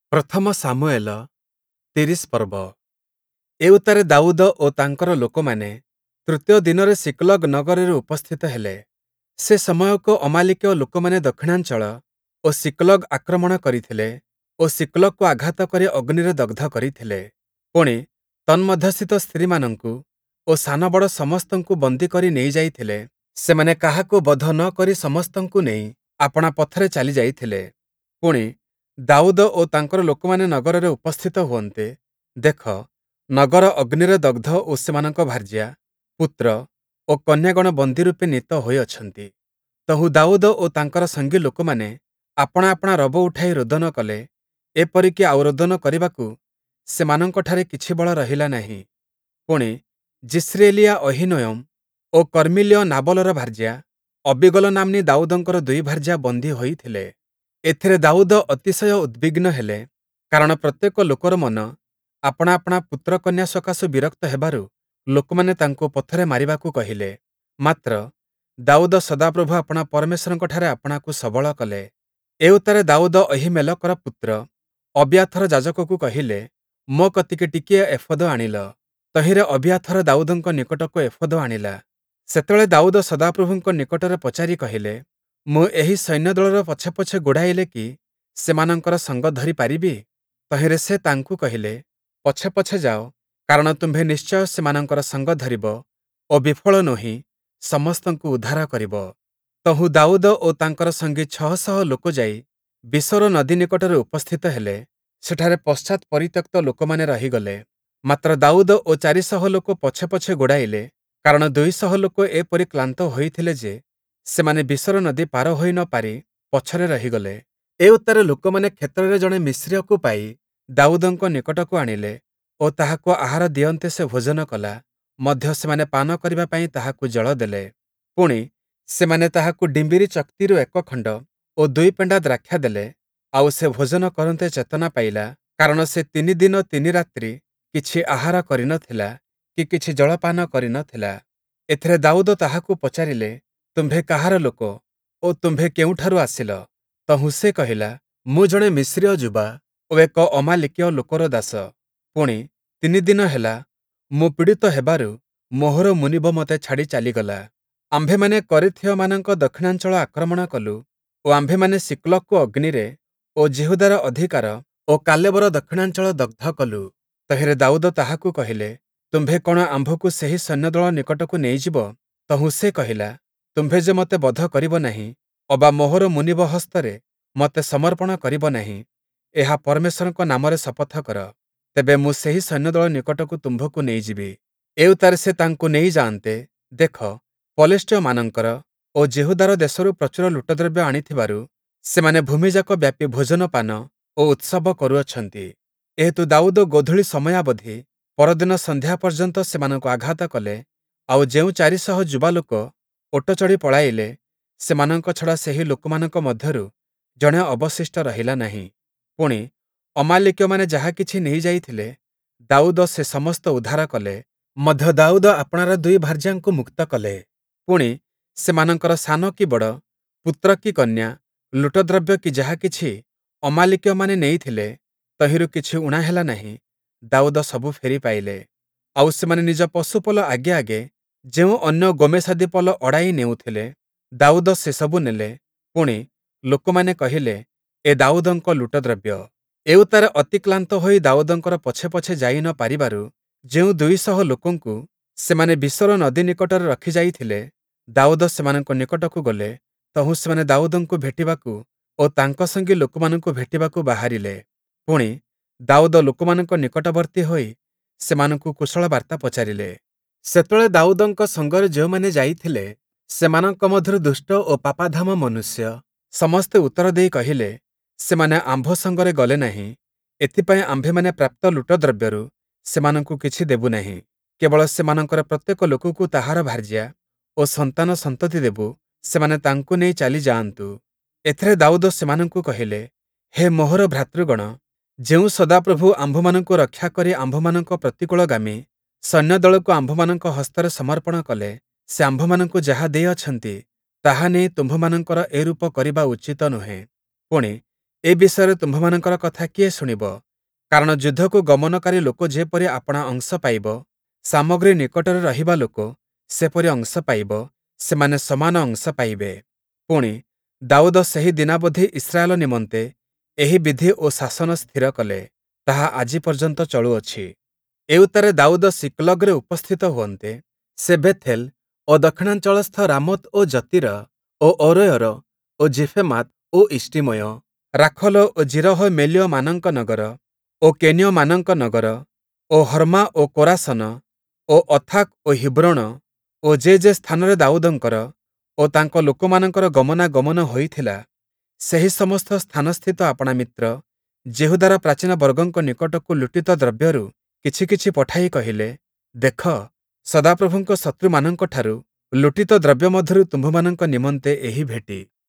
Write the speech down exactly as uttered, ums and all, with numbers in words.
ପ୍ରଥମ ସାମୁଏଲ ତିରିଶ ପର୍ବ। ଏଉତାରେ ଦାଉଦ ଓ ତାଙ୍କର ଲୋକମାନେ ତୃତୀୟ ଦିନରେ ସିକଲଗ ନଗରରେ ଉପସ୍ଥିତ ହେଲେ। ସେ ସମୟକୁ ଅମାଲିକୀୟ ଲୋକମାନେ ଦକ୍ଷିଣାଞ୍ଚଳ ଓ ସିକଲଗ ଆକ୍ରମଣ କରିଥିଲେ ଓ ସିକଲଗକୁ ଆଘାତ କରି ଅଗ୍ନିରେ ଦଗ୍ଧ କରିଥିଲେ। ପୁଣି ତନ୍ମଧ୍ୟସ୍ଥିତ ସ୍ତ୍ରୀମାନଙ୍କୁ ଓ ସାନବଡ଼ ସମସ୍ତଙ୍କୁ ବନ୍ଦୀ କରି ନେଇଯାଇଥିଲେ। ସେମାନେ କାହାକୁ ବଧ ନ କରି ସମସ୍ତଙ୍କୁ ନେଇ ଆପଣା ପଥରେ ଚାଲି ଯାଇଥିଲେ। ପୁଣି ଦାଉଦ ଓ ତାଙ୍କର ଲୋକମାନେ ନଗରରେ ଉପସ୍ଥିତ ହୁଅନ୍ତେ, ଦେଖ, ନଗର ଅଗ୍ନିରେ ଦଗ୍ଧ ଓ ସେମାନଙ୍କ ଭାର୍ଯ୍ୟା, ପୁତ୍ର ଓ କନ୍ୟାଗଣ ବନ୍ଦୀ ରୂପେ ନୀତ ହୋଇଅଛନ୍ତି। ତହୁ ଦାଉଦ ଓ ତାଙ୍କର ସଙ୍ଗୀ ଲୋକମାନେ ଆପଣା ଆପଣା ରବ ଉଠାଇ ରୋଦନ କଲେ। ଏପରିକି ଆଉ ରୋଦନ କରିବାକୁ ସେମାନଙ୍କଠାରେ କିଛି ବଳ ରହିଲା ନାହିଁ। ପୁଣି ଜିସ୍ରେଏଲିଆ ଅହିନୋୟମ ଓ କର୍ମୀଲ୍ୟ ନାବଲର ଭାର୍ଯ୍ୟା ଅବିଗଲ ନାମ୍ନୀ ଦାଉଦଙ୍କର ଦୁଇ ଭାର୍ଯ୍ୟା ବନ୍ଦୀ ହୋଇଥିଲେ। ଏଥିରେ ଦାଉଦ ଅତିଶୟ ଉଦ୍‌ବିଗ୍ନ ହେଲେ, କାରଣ ପ୍ରତ୍ୟେକ ଲୋକର ମନ ଆପଣା ଆପଣା ପୁତ୍ରକନ୍ୟା ସକାଶୁ ବିରକ୍ତ ହେବାରୁ ଲୋକମାନେ ତାଙ୍କୁ ପଥରେ ମାରିବାକୁ କହିଲେ। ମାତ୍ର ଦାଉଦ ସଦାପ୍ରଭୁ ଆପଣା ପରମେଶ୍ୱରଙ୍କଠାରେ ଆପଣାକୁ ସବଳ କଲେ। ଏଉତାରେ ଦାଉଦ ଅହିମେଲକର ପୁତ୍ର ଅବ୍ୟାଥର ଯାଜକକୁ କହିଲେ, ମୋ କତିକି ଟିକିଏ ଏଫଦ ଆଣିଲ। ତହିଁରେ ଅବ୍ୟାଥର ଦାଉଦଙ୍କ ନିକଟକୁ ଏଫଦ ଆଣିଲା। ସେତେବେଳେ ଦାଉଦ ସଦାପ୍ରଭୁଙ୍କ ନିକଟରେ ପଚାରି କହିଲେ, ମୁଁ ଏହି ସୈନ୍ୟଦଳର ପଛେ ପଛେ ଗୋଡ଼ାଇଲେ କି ସେମାନଙ୍କର ସଙ୍ଗ ଧରି ପାରିବି? ତହିଁରେ ସେ ତାଙ୍କୁ କହିଲେ, ପଛେ ପଛେ ଯାଅ, କାରଣ ତୁମ୍ଭେ ନିଶ୍ଚୟ ସେମାନଙ୍କର ସଙ୍ଗ ଧରିବ ଓ ବିଫଳ ନୋହି ସମସ୍ତଙ୍କୁ ଉଦ୍ଧାର କରିବ। ତହୁଁ ଦାଉଦ ଓ ତାଙ୍କର ସଙ୍ଗୀ ଛଅ ଶହ ଲୋକ ଯାଇ ବିସୋର ନଦୀ ନିକଟରେ ଉପସ୍ଥିତ ହେଲେ। ସେଠାରେ ପଶ୍ଚାତ୍ ପରିତ୍ୟକ୍ତ ଲୋକମାନେ ରହିଗଲେ। ମାତ୍ର ଦାଉଦ ଓ ଚାରିଶହ ଲୋକ ପଛେ ପଛେ ଗୋଡ଼ାଇଲେ, କାରଣ ଦୁଇଶହ ଲୋକ ଏପରି କ୍ଳାନ୍ତ ହୋଇଥିଲେ ଯେ ସେମାନେ ବିସୋର ନଦୀ ପାର ହୋଇ ନ ପାରି ପଛରେ ରହିଗଲେ। ଏଉତାରେ ଲୋକମାନେ କ୍ଷେତ୍ରରେ ଜଣେ ମିଶ୍ରକୁ ପାଇ ଦାଉଦଙ୍କ ନିକଟକୁ ଆଣିଲେ ଓ ତାହାକୁ ଆହାର ଦିଅନ୍ତେ ସେ ଭୋଜନ କଲା। ମଧ୍ୟ ସେମାନେ ପାନ କରିବା ପାଇଁ ତାହାକୁ ଜଳ ଦେଲେ। ପୁଣି ସେମାନେ ତାହାକୁ ଡିମ୍ବିରି ଚକ୍ତିରୁ ଏକ ଖଣ୍ଡ ଓ ଦୁଇ ପେଣ୍ଡା ଦ୍ରାକ୍ଷା ଦେଲେ। ଆଉ ସେ ଭୋଜନ କରନ୍ତେ ଚେତନା ପାଇଲା, କାରଣ ସେ ତିନି ଦିନ ତିନି ରାତ୍ରି କିଛି ଆହାର କରିନଥିଲା କି କିଛି ଜଳପାନ କରିନଥିଲା। ଏଥିରେ ଦାଉଦ ତାହାକୁ ପଚାରିଲେ, ତୁମ୍ଭେ କାହାର ଲୋକ ଓ ତୁମ୍ଭେ କେଉଁଠାରୁ ଆସିଲ? ତହୁଁ ସେ କହିଲା, ମୁଁ ଜଣେ ମିଶ୍ରୀୟ ଯୁବା ଓ ଏକ ଅମାଲିକୀୟ ଲୋକର ଦାସ। ପୁଣି ତିନି ଦିନ ହେଲା ମୁଁ ପୀଡ଼ିତ ହେବାରୁ ମୋହର ମୁନିବ ମୋତେ ଛାଡ଼ି ଚାଲିଗଲା। ଆମ୍ଭେମାନେ କରିଥୀୟମାନଙ୍କ ଦକ୍ଷିଣାଞ୍ଚଳ ଆକ୍ରମଣ କଲୁ ଓ ଆମ୍ଭେମାନେ ସିକଲଗକୁ ଅଗ୍ନିରେ ଓ ଯିହୁଦାର ଅଧିକାର ଓ କାଲେବର ଦକ୍ଷିଣାଞ୍ଚଳ ଦଗ୍ଧ କଲୁ। ତହିଁରେ ଦାଉଦ ତାହାକୁ କହିଲେ, ତୁମ୍ଭେ କଣ ଆମ୍ଭକୁ ସେହି ସୈନ୍ୟଦଳ ନିକଟକୁ ନେଇଯିବ? ତହୁଁ ସେ କହିଲା, ତୁମ୍ଭେ ଯେ ମୋତେ ବଧ କରିବ ନାହିଁ ଅବା ମୋହର ମୁନିବ ହସ୍ତରେ ମୋତେ ସମର୍ପଣ କରିବ ନାହିଁ, ଏହା ପରମେଶ୍ୱରଙ୍କ ନାମରେ ଶପଥ କର, ତେବେ ମୁଁ ସେହି ସୈନ୍ୟଦଳ ନିକଟକୁ ତୁମ୍ଭକୁ ନେଇଯିବି। ଏଉତାରେ ସେ ତାଙ୍କୁ ନେଇଯାଆନ୍ତେ, ଦେଖ, ପଲିଷ୍ଟିୟମାନଙ୍କର ଓ ଯିହୁଦାର ଦେଶରୁ ପ୍ରଚୁର ଲୁଟଦ୍ରବ୍ୟ ଆଣିଥିବାରୁ ସେମାନେ ଭୂମିଯାକ ବ୍ୟାପୀ ଭୋଜନପାନ ଓ ଉତ୍ସବ କରୁଅଛନ୍ତି। ଏହେତୁ ଦାଉଦ ଗୋଧୂଳି ସମୟାବଧି ପରଦିନ ସନ୍ଧ୍ୟା ପର୍ଯ୍ୟନ୍ତ ସେମାନଙ୍କୁ ଆଘାତ କଲେ। ଆଉ ଯେଉଁ ଚାରିଶହ ଯୁବାଲୋକ ଓଟ ଚଢ଼ି ପଳାଇଲେ, ସେମାନଙ୍କ ଛଡ଼ା ସେହି ଲୋକମାନଙ୍କ ମଧ୍ୟରୁ ଜଣେ ଅବଶିଷ୍ଟ ରହିଲା ନାହିଁ। ପୁଣି ଅମାଲିକୀୟମାନେ ଯାହା କିଛି ନେଇଯାଇଥିଲେ, ଦାଉଦ ସେ ସମସ୍ତ ଉଦ୍ଧାର କଲେ। ମଧ୍ୟ ଦାଉଦ ଆପଣାର ଦୁଇ ଭାର୍ଯ୍ୟାଙ୍କୁ ମୁକ୍ତ କଲେ। ପୁଣି ସେମାନଙ୍କର ସାନ କି ବଡ଼, ପୁତ୍ର କି କନ୍ୟା, ଲୁଟଦ୍ରବ୍ୟ କି ଯାହା କିଛି ଅମାଲିକୀୟମାନେ ନେଇଥିଲେ, ତହିଁରୁ କିଛି ଊଣା ହେଲା ନାହିଁ। ଦାଉଦ ସବୁ ଫେରି ପାଇଲେ। ଆଉ ସେମାନେ ନିଜ ପଶୁପଲ ଆଗେ ଆଗେ ଯେଉଁ ଅନ୍ୟ ଗୋମେସାଦୀ ପଲ ଅଡ଼ାଇ ନେଉଥିଲେ, ଦାଉଦ ସେସବୁ ନେଲେ। ପୁଣି ଲୋକମାନେ କହିଲେ, ଏ ଦାଉଦଙ୍କ ଲୁଟଦ୍ରବ୍ୟ। ଏଉତାରେ ଅତି କ୍ଳାନ୍ତ ହୋଇ ଦାଉଦଙ୍କର ପଛେ ପଛେ ଯାଇ ନ ପାରିବାରୁ ଯେଉଁ ଦୁଇଶହ ଲୋକଙ୍କୁ ସେମାନେ ବିସୋର ନଦୀ ନିକଟରେ ରଖିଯାଇଥିଲେ, ଦାଉଦ ସେମାନଙ୍କ ନିକଟକୁ ଗଲେ। ତହୁଁ ସେମାନେ ଦାଉଦଙ୍କୁ ଭେଟିବାକୁ ଓ ତାଙ୍କ ସଙ୍ଗୀ ଲୋକମାନଙ୍କୁ ଭେଟିବାକୁ ବାହାରିଲେ। ପୁଣି ଦାଉଦ ଲୋକମାନଙ୍କ ନିକଟବର୍ତ୍ତୀ ହୋଇ ସେମାନଙ୍କୁ କୁଶଳ ବାର୍ତ୍ତା ପଚାରିଲେ। ସେତେବେଳେ ଦାଉଦଙ୍କ ସଙ୍ଗରେ ଯେଉଁମାନେ ଯାଇଥିଲେ, ସେମାନଙ୍କ ମଧ୍ୟରୁ ଦୁଷ୍ଟ ଓ ପାପାଧାମ ମନୁଷ୍ୟ ସମସ୍ତେ ଉତ୍ତର ଦେଇ କହିଲେ, ସେମାନେ ଆମ୍ଭ ସଙ୍ଗରେ ଗଲେ ନାହିଁ। ଏଥିପାଇଁ ଆମ୍ଭେମାନେ ପ୍ରାପ୍ତ ଲୁଟଦ୍ରବ୍ୟରୁ ସେମାନଙ୍କୁ କିଛି ଦେବୁ ନାହିଁ। କେବଳ ସେମାନଙ୍କର ପ୍ରତ୍ୟେକ ଲୋକକୁ ତାହାର ଭାର୍ଯ୍ୟା ଓ ସନ୍ତାନ ସନ୍ତତି ଦେବୁ, ସେମାନେ ତାଙ୍କୁ ନେଇ ଚାଲି ଯାଆନ୍ତୁ। ଏଥିରେ ଦାଉଦ ସେମାନଙ୍କୁ କହିଲେ, ହେ ମୋହର ଭ୍ରାତୃଗଣ, ଯେଉଁ ସଦାପ୍ରଭୁ ଆମ୍ଭମାନଙ୍କୁ ରକ୍ଷା କରି ଆମ୍ଭମାନଙ୍କ ପ୍ରତିକୂଳଗାମୀ ସୈନ୍ୟଦଳକୁ ଆମ୍ଭମାନଙ୍କ ହସ୍ତରେ ସମର୍ପଣ କଲେ, ସେ ଆମ୍ଭମାନଙ୍କୁ ଯାହା ଦେଇଅଛନ୍ତି, ତାହା ନେଇ ତୁମ୍ଭମାନଙ୍କର ଏରୂପ କରିବା ଉଚିତ ନୁହେଁ। ପୁଣି ଏ ବିଷୟରେ ତୁମ୍ଭମାନଙ୍କର କଥା କିଏ ଶୁଣିବ? କାରଣ ଯୁଦ୍ଧକୁ ଗମନକାରୀ ଲୋକ ଯେପରି ଆପଣା ଅଂଶ ପାଇବ, ସାମଗ୍ରୀ ନିକଟରେ ରହିବା ଲୋକ ସେପରି ଅଂଶ ପାଇବ, ସେମାନେ ସମାନ ଅଂଶ ପାଇବେ। ପୁଣି ଦାଉଦ ସେହି ଦିନାବଧି ଇସ୍ରାଏଲ ନିମନ୍ତେ ଏହି ବିଧି ଓ ଶାସନ ସ୍ଥିର କଲେ, ତାହା ଆଜି ପର୍ଯ୍ୟନ୍ତ ଚଳୁଅଛି। ଏଉତାରେ ଦାଉଦ ସିକଲଗରେ ଉପସ୍ଥିତ ହୁଅନ୍ତେ, ସେ ବେଥେଲ ଓ ଦକ୍ଷିଣାଞ୍ଚଳସ୍ଥ ରାମୋତ ଓ ଜତିର ଓ ଅରୋୟର ଓ ଜିଫେମାତ ଓ ଇଷ୍ଟିମୋୟ, ରାଖଲ ଓ ଜିରହ ମେଲ୍ୟମାନଙ୍କ ନଗର ଓ କେନ୍ୟମାନଙ୍କ ନଗର ଓ ହର୍ମା ଓ କୋରାସନ ଓ ଅଥାକ ଓ ହିବ୍ରୋଣ ଓ ଯେ ଯେ ସ୍ଥାନରେ ଦାଉଦଙ୍କର ଓ ତାଙ୍କ ଲୋକମାନଙ୍କର ଗମନାଗମନ ହୋଇଥିଲା, ସେହି ସମସ୍ତ ସ୍ଥାନସ୍ଥିତ ଆପଣା ମିତ୍ର ଯେହୁଦାର ପ୍ରାଚୀନ ବର୍ଗଙ୍କ ନିକଟକୁ ଲୁଟିତ ଦ୍ରବ୍ୟରୁ କିଛି କିଛି ପଠାଇ କହିଲେ, ଦେଖ, ସଦାପ୍ରଭୁଙ୍କ ଶତ୍ରୁମାନଙ୍କଠାରୁ ଲୁଟିତ ଦ୍ରବ୍ୟ ମଧ୍ୟରୁ ତୁମ୍ଭମାନଙ୍କ ନିମନ୍ତେ ଏହି ଭେଟି